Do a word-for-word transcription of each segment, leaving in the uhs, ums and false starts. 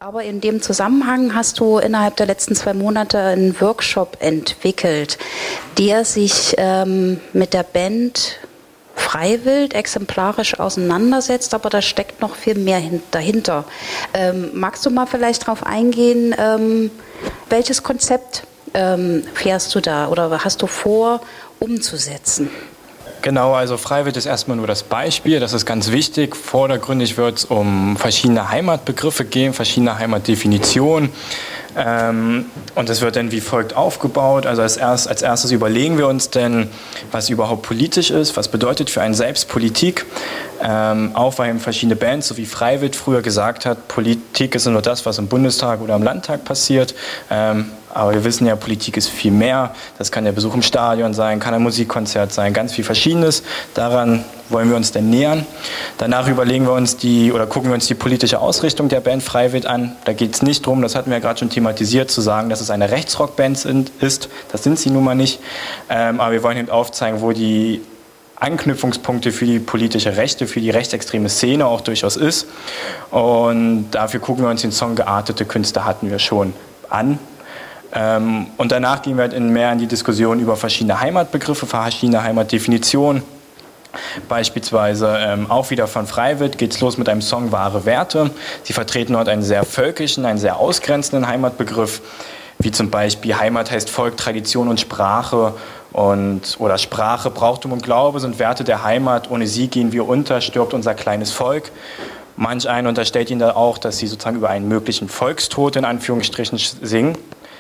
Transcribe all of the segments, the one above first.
Aber in dem Zusammenhang hast du innerhalb der letzten zwei Monate einen Workshop entwickelt, der sich ähm, mit der Band Freiwild exemplarisch auseinandersetzt, aber da steckt noch viel mehr hin- dahinter. Ähm, magst du mal vielleicht darauf eingehen, ähm, welches Konzept ähm, fährst du da oder hast du vor umzusetzen? Genau, also Freiwild ist erstmal nur das Beispiel, das ist ganz wichtig. Vordergründig wird es um verschiedene Heimatbegriffe gehen, verschiedene Heimatdefinitionen. Ähm, und es wird dann wie folgt aufgebaut. Also als, erst, als erstes überlegen wir uns denn, was überhaupt politisch ist, was bedeutet für einen selbst Politik. Ähm, auch weil eben verschiedene Bands, so wie Freiwild früher gesagt hat, Politik ist nur das, was im Bundestag oder im Landtag passiert. Ähm, aber wir wissen ja, Politik ist viel mehr. Das kann der Besuch im Stadion sein, kann ein Musikkonzert sein, ganz viel Verschiedenes. Daran wollen wir uns denn nähern. Danach überlegen wir uns die oder gucken wir uns die politische Ausrichtung der Band Freiwild an. Da geht es nicht darum, das hatten wir ja gerade schon thematisiert, zu sagen, dass es eine Rechtsrockband ist. Das sind sie nun mal nicht. Ähm, aber wir wollen eben aufzeigen, wo die Anknüpfungspunkte für die politische Rechte, für die rechtsextreme Szene auch durchaus ist. Und dafür gucken wir uns den Song Geartete Künste hatten wir schon an. Ähm, und danach gehen wir halt in mehr in die Diskussion über verschiedene Heimatbegriffe, verschiedene Heimatdefinitionen. Beispielsweise ähm, auch wieder von Freiwild geht es los mit einem Song Wahre Werte. Sie vertreten dort einen sehr völkischen, einen sehr ausgrenzenden Heimatbegriff, wie zum Beispiel Heimat heißt Volk, Tradition und Sprache. Und, oder Sprache, Brauchtum und Glaube sind Werte der Heimat. Ohne sie gehen wir unter, stirbt unser kleines Volk. Manch einer unterstellt ihnen da auch, dass sie sozusagen über einen möglichen Volkstod in Anführungsstrichen singen.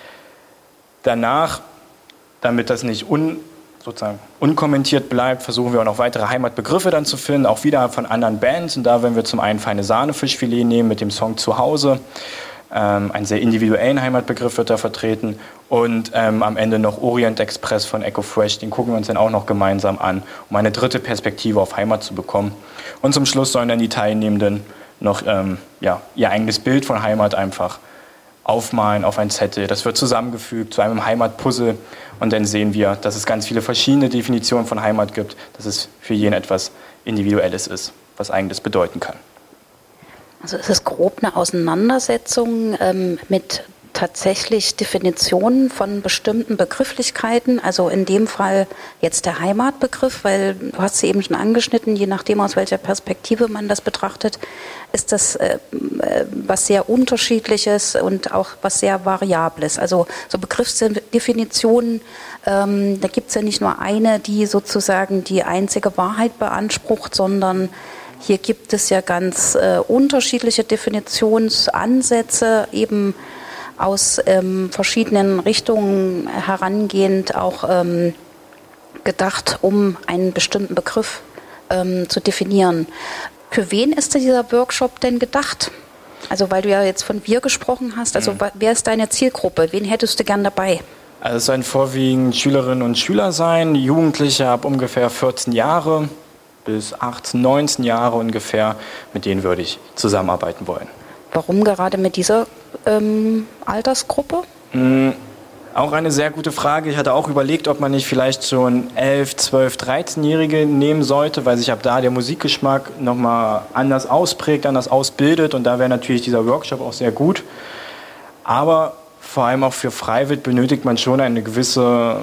Danach, damit das nicht un, sozusagen unkommentiert bleibt, versuchen wir auch noch weitere Heimatbegriffe dann zu finden, auch wieder von anderen Bands. Und da werden wir zum einen Feine Sahne Fischfilet nehmen mit dem Song Zuhause. Ähm, einen sehr individuellen Heimatbegriff wird da vertreten. Und ähm, am Ende noch Orient Express von Echo Fresh, den gucken wir uns dann auch noch gemeinsam an, um eine dritte Perspektive auf Heimat zu bekommen. Und zum Schluss sollen dann die Teilnehmenden noch ähm, ja, ihr eigenes Bild von Heimat einfach aufmalen auf ein Zettel. Das wird zusammengefügt zu einem Heimatpuzzle und dann sehen wir, dass es ganz viele verschiedene Definitionen von Heimat gibt, dass es für jeden etwas Individuelles ist, was eigentlich bedeuten kann. Also es ist grob eine Auseinandersetzung ähm, mit tatsächlich Definitionen von bestimmten Begrifflichkeiten, also in dem Fall jetzt der Heimatbegriff, weil du hast sie eben schon angeschnitten, je nachdem aus welcher Perspektive man das betrachtet, ist das äh, was sehr Unterschiedliches und auch was sehr Variables. Also so Begriffsdefinitionen, ähm, da gibt es ja nicht nur eine, die sozusagen die einzige Wahrheit beansprucht, sondern hier gibt es ja ganz äh, unterschiedliche Definitionsansätze, eben aus ähm, verschiedenen Richtungen herangehend auch ähm, gedacht, um einen bestimmten Begriff ähm, zu definieren. Für wen ist dieser Workshop denn gedacht? Also weil du ja jetzt von wir gesprochen hast, also mhm. wer ist deine Zielgruppe? Wen hättest du gern dabei? Also es sollen vorwiegend Schülerinnen und Schüler sein, Jugendliche ab ungefähr vierzehn Jahre bis achtzehn, neunzehn Jahre ungefähr, mit denen würde ich zusammenarbeiten wollen. Warum gerade mit dieser ähm, Altersgruppe? Mm, auch eine sehr gute Frage. Ich hatte auch überlegt, ob man nicht vielleicht schon elf, zwölf, dreizehnjährige nehmen sollte, weil sich ab da der Musikgeschmack nochmal anders ausprägt, anders ausbildet und da wäre natürlich dieser Workshop auch sehr gut. Aber vor allem auch für Freiwild benötigt man schon eine gewisse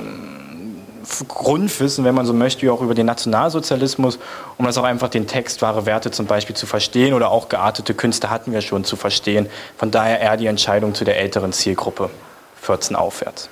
Grundwissen, wenn man so möchte, auch über den Nationalsozialismus, um das auch einfach den Text Wahre Werte zum Beispiel zu verstehen oder auch Geartete Künste hatten wir schon zu verstehen. Von daher eher die Entscheidung zu der älteren Zielgruppe, vierzehn aufwärts.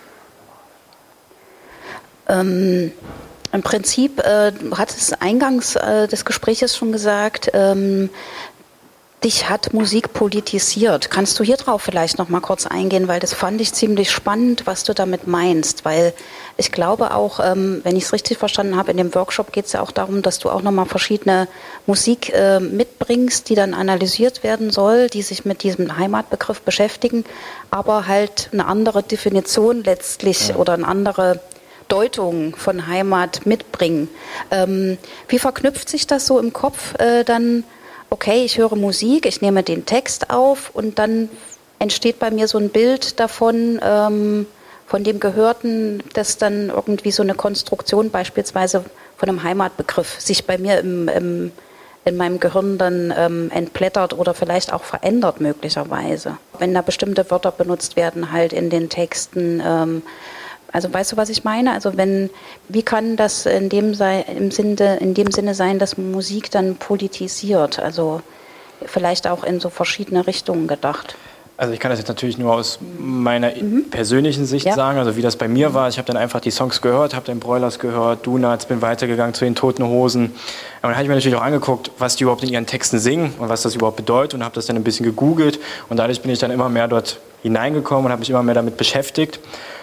Ähm, im Prinzip, äh, du hattest eingangs äh, des Gespräches schon gesagt, ähm, dich hat Musik politisiert. Kannst du hier drauf vielleicht noch mal kurz eingehen, weil das fand ich ziemlich spannend, was du damit meinst, weil ich glaube auch, ähm, wenn ich es richtig verstanden habe, in dem Workshop geht es ja auch darum, dass du auch noch mal verschiedene Musik äh, mitbringst, die dann analysiert werden soll, die sich mit diesem Heimatbegriff beschäftigen, aber halt eine andere Definition letztlich ja. oder eine andere Deutung von Heimat mitbringen. Ähm, wie verknüpft sich das so im Kopf äh, dann? Okay, ich höre Musik, ich nehme den Text auf und dann entsteht bei mir so ein Bild davon, ähm, von dem Gehörten, dass dann irgendwie so eine Konstruktion beispielsweise von einem Heimatbegriff sich bei mir im, im, in meinem Gehirn dann ähm, entblättert oder vielleicht auch verändert möglicherweise. Wenn da bestimmte Wörter benutzt werden halt in den Texten. Ähm, also weißt du, was ich meine? Also wenn, wie kann das in dem, sei, im Sinne, in dem Sinne sein, dass Musik dann politisiert? Also vielleicht auch in so verschiedene Richtungen gedacht. Also ich kann das jetzt natürlich nur aus meiner mhm. persönlichen Sicht ja. sagen, also wie das bei mir war. Ich habe dann einfach die Songs gehört, habe den Broilers gehört, Donuts, bin weitergegangen zu den Toten Hosen. Und dann habe ich mir natürlich auch angeguckt, was die überhaupt in ihren Texten singen und was das überhaupt bedeutet und habe das dann ein bisschen gegoogelt. Und dadurch bin ich dann immer mehr dort hineingekommen und habe mich immer mehr damit beschäftigt.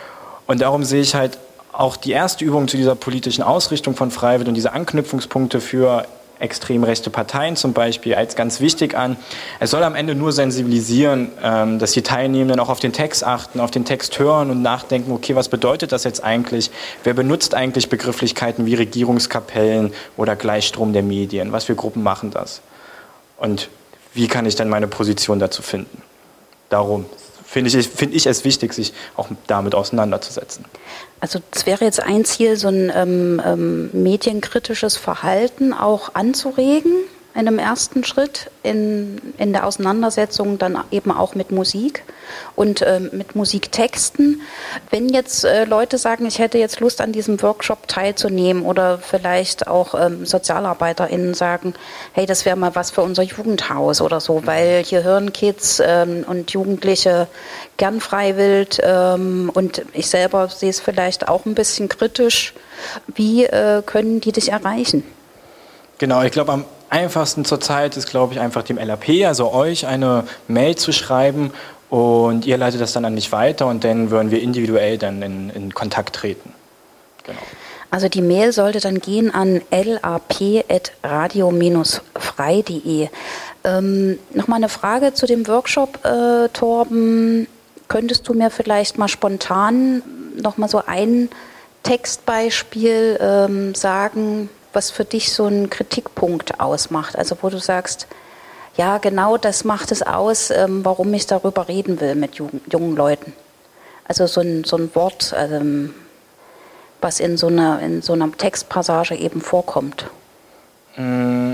Und darum sehe ich halt auch die erste Übung zu dieser politischen Ausrichtung von Freiwild und diese Anknüpfungspunkte für extrem rechte Parteien zum Beispiel als ganz wichtig an. Es soll am Ende nur sensibilisieren, dass die Teilnehmenden auch auf den Text achten, auf den Text hören und nachdenken, okay, was bedeutet das jetzt eigentlich? Wer benutzt eigentlich Begrifflichkeiten wie Regierungskapellen oder Gleichstrom der Medien? Was für Gruppen machen das? Und wie kann ich dann meine Position dazu finden? Darum finde ich, find ich es wichtig, sich auch damit auseinanderzusetzen. Also es wäre jetzt ein Ziel, so ein ähm, ähm, medienkritisches Verhalten auch anzuregen in einem ersten Schritt in, in der Auseinandersetzung dann eben auch mit Musik und ähm, mit Musiktexten. Wenn jetzt äh, Leute sagen, ich hätte jetzt Lust an diesem Workshop teilzunehmen oder vielleicht auch ähm, SozialarbeiterInnen sagen, hey, das wäre mal was für unser Jugendhaus oder so, weil hier hören Kids ähm, und Jugendliche gern Freiwild ähm, und ich selber sehe es vielleicht auch ein bisschen kritisch. Wie äh, können die dich erreichen? Genau, ich glaube am einfachsten zurzeit ist, glaube ich, einfach dem L A P, also euch, eine Mail zu schreiben und ihr leitet das dann an mich weiter und dann würden wir individuell dann in, in Kontakt treten. Genau. Also die Mail sollte dann gehen an l a p at radio frei punkt de. Ähm, Nochmal eine Frage zu dem Workshop, äh, Torben. Könntest du mir vielleicht mal spontan nochmal so ein Textbeispiel ähm, sagen, was für dich so einen Kritikpunkt ausmacht? Also wo du sagst, ja genau das macht es aus, ähm, warum ich darüber reden will mit jungen, jungen Leuten. Also so ein, so ein Wort, ähm, was in so einer, in so einer Textpassage eben vorkommt. Mm,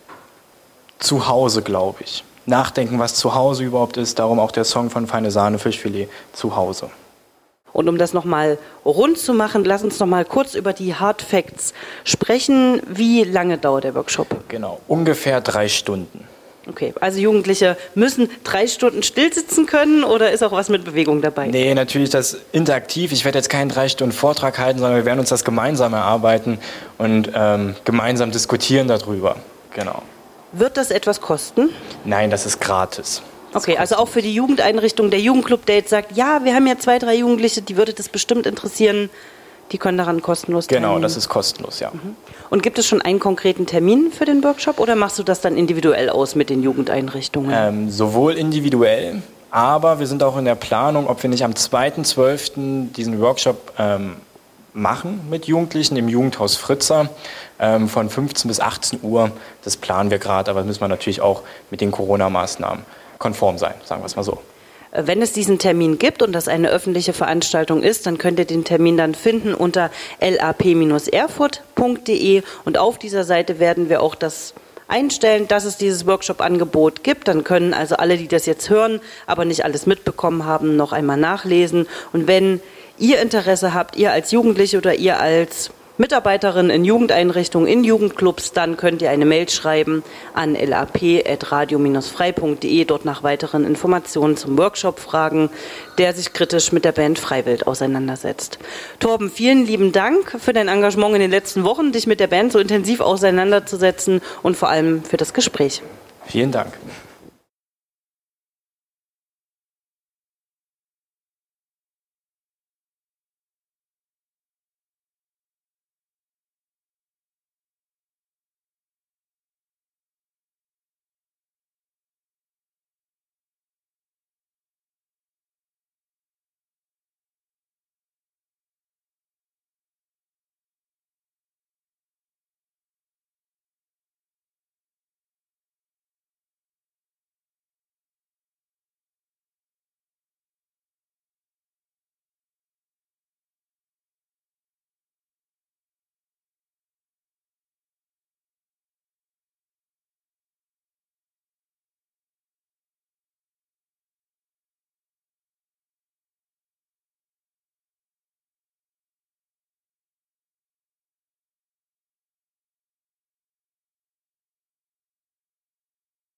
zu Hause, glaube ich. Nachdenken, was zu Hause überhaupt ist, darum auch der Song von Feine Sahne, Fischfilet, zu Hause. Und um das nochmal rund zu machen, lass uns nochmal kurz über die Hard Facts sprechen. Wie lange dauert der Workshop? Genau, ungefähr drei Stunden. Okay, also Jugendliche müssen drei Stunden stillsitzen können oder ist auch was mit Bewegung dabei? Nee, natürlich das interaktiv. Ich werde jetzt keinen drei Stunden Vortrag halten, sondern wir werden uns das gemeinsam erarbeiten und ähm, gemeinsam diskutieren darüber. Genau. Wird das etwas kosten? Nein, das ist gratis. Okay, also auch für die Jugendeinrichtung, der Jugendclub, der jetzt sagt, ja, wir haben ja zwei, drei Jugendliche, die würde das bestimmt interessieren, die können daran kostenlos teilnehmen. Genau, das ist kostenlos, ja. Mhm. Und gibt es schon einen konkreten Termin für den Workshop oder machst du das dann individuell aus mit den Jugendeinrichtungen? Ähm, sowohl individuell, aber wir sind auch in der Planung, ob wir nicht am zweiten zwölften diesen Workshop ähm, machen mit Jugendlichen im Jugendhaus Fritzer ähm, von fünfzehn bis achtzehn Uhr. Das planen wir gerade, aber das müssen wir natürlich auch mit den Corona-Maßnahmen konform sein, sagen wir es mal so. Wenn es diesen Termin gibt und das eine öffentliche Veranstaltung ist, dann könnt ihr den Termin dann finden unter l a p erfurt punkt de und auf dieser Seite werden wir auch das einstellen, dass es dieses Workshop-Angebot gibt. Dann können also alle, die das jetzt hören, aber nicht alles mitbekommen haben, noch einmal nachlesen. Und wenn ihr Interesse habt, ihr als Jugendliche oder ihr als Mitarbeiterin in Jugendeinrichtungen, in Jugendclubs, dann könnt ihr eine Mail schreiben an l a p at radio frei punkt de, dort nach weiteren Informationen zum Workshop fragen, der sich kritisch mit der Band Freiwild auseinandersetzt. Torben, vielen lieben Dank für dein Engagement in den letzten Wochen, dich mit der Band so intensiv auseinanderzusetzen und vor allem für das Gespräch. Vielen Dank.